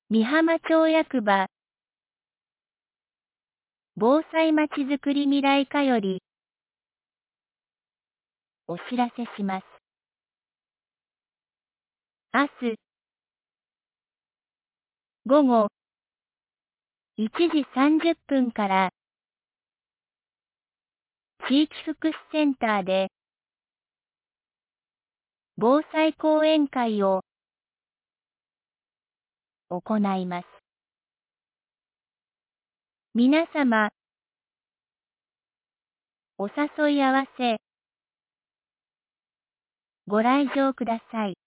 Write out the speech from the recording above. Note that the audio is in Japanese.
美浜町役場防災まちづくり未来課よりお知らせします。明日午後1時30分から地域福祉センターで防災講演会を行います。皆様、お誘い合わせ、ご来場ください。